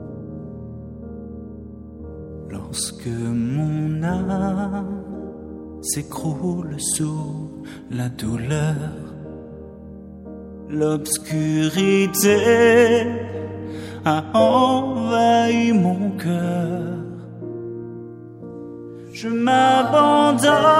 Lorsque mon âme s'écroule sous la douleur, l'obscurité a envahi mon cœur. Je m'abandonne